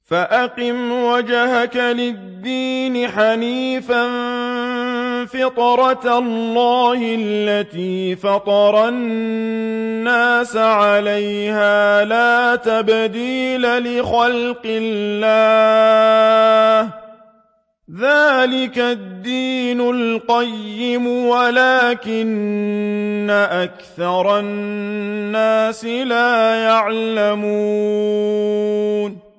فأقم وجهك للدين حنيفا فطرة الله التي فطر الناس عليها لا تبديل لخلق الله ذلك الدين القيم ولكن أكثر الناس لا يعلمون